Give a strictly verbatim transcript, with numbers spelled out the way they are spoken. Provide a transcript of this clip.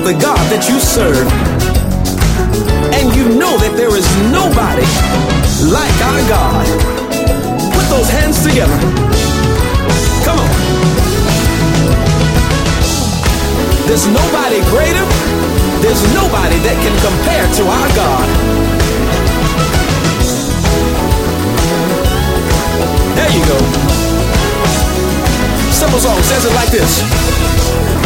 of the God that you serve, and you know that there is nobody like our God. Put those hands together. Come on. There's nobody greater. There's nobody that can compare to our God. There you go. Simple song says it like this.